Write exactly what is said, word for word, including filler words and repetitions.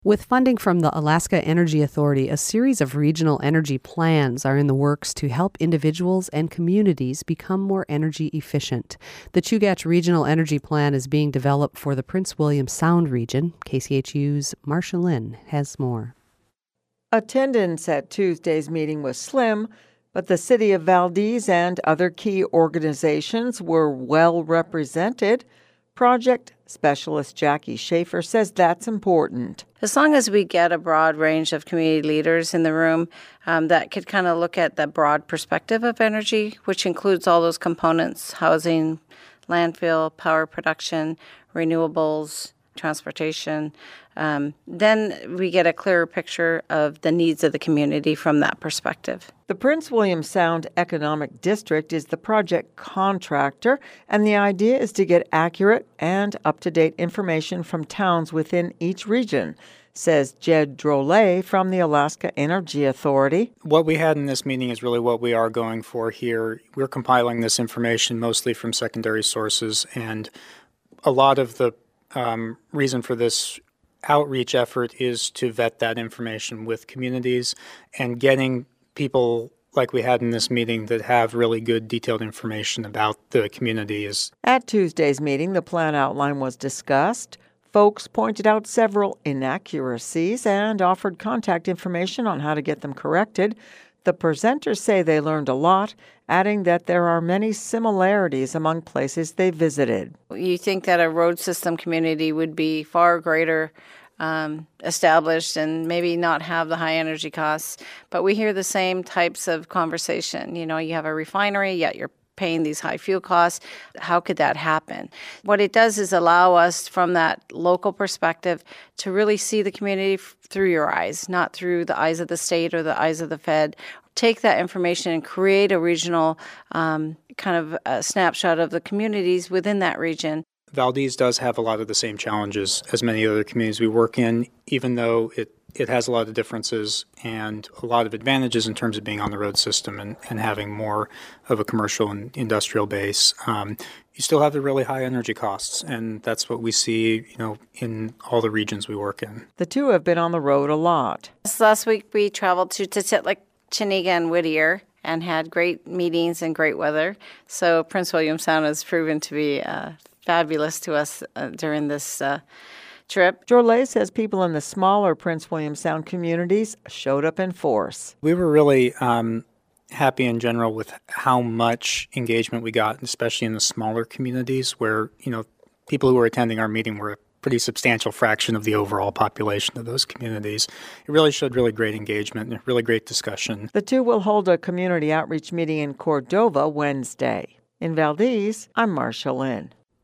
With funding from the Alaska Energy Authority, a series of regional energy plans are in the works to help individuals and communities become more energy efficient. The Chugach Regional Energy Plan is being developed for the Prince William Sound region. K C H U's Marcia Lynn has more. Attendance at Tuesday's meeting was slim, but the City of Valdez and other key organizations were well represented. Project specialist Jackie Schaefer says that's important. As long as we get a broad range of community leaders in the room um, that could kind of look at the broad perspective of energy, which includes all those components: housing, landfill, power production, renewables, transportation, um, then we get a clearer picture of the needs of the community from that perspective. The Prince William Sound Economic District is the project contractor, and the idea is to get accurate and up-to-date information from towns within each region, says Jed Drolet from the Alaska Energy Authority. What we had in this meeting is really what we are going for here. We're compiling this information mostly from secondary sources, and a lot of the um, reason for this outreach effort is to vet that information with communities and getting people like we had in this meeting that have really good detailed information about the communities. At Tuesday's meeting, the plan outline was discussed. Folks pointed out several inaccuracies and offered contact information on how to get them corrected. The presenters say they learned a lot, adding that there are many similarities among places they visited. You think that a road system community would be far greater um, established and maybe not have the high energy costs, but we hear the same types of conversation. You know, you have a refinery, yet you're paying these high fuel costs. How could that happen? What it does is allow us from that local perspective to really see the community f- through your eyes, not through the eyes of the state or the eyes of the Fed. Take that information and create a regional um, kind of a snapshot of the communities within that region. Valdez does have a lot of the same challenges as many other communities we work in, even though it, it has a lot of differences and a lot of advantages in terms of being on the road system and, and having more of a commercial and industrial base. Um, you still have the really high energy costs, and that's what we see, you know, in all the regions we work in. The two have been on the road a lot. Last week we traveled to Tititlik, Chiniga, and Whittier and had great meetings and great weather. So Prince William Sound has proven to be uh, fabulous to us uh, during this uh, trip. Drolet says people in the smaller Prince William Sound communities showed up in force. We were really um, happy in general with how much engagement we got, especially in the smaller communities where, you know, people who were attending our meeting were a pretty substantial fraction of the overall population of those communities. It really showed really great engagement and really great discussion. The two will hold a community outreach meeting in Cordova Wednesday. In Valdez, I'm Marcia Lynn.